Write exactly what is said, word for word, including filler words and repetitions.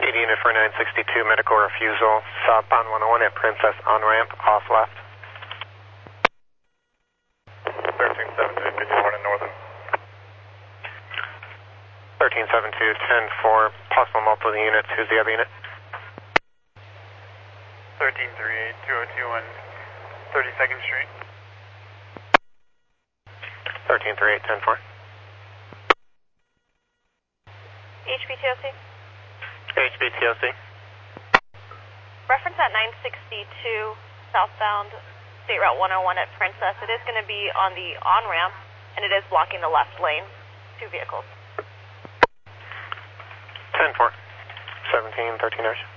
eighty unit for nine sixty-two, medical refusal, southbound one oh one at Princess on ramp, off left. thirteen seven two, fifty-one in Northern. thirteen seven two, ten four, possible multiple units, who's the other unit? thirteen three eight, two oh two on thirty-second Street. thirteen three eight, ten four. H P T O C. H B T O C. Reference at nine sixty-two, southbound State Route one oh one at Princess. It is going to be on the on-ramp, and it is blocking the left lane. Two vehicles. ten four. seventeen thirteen hours.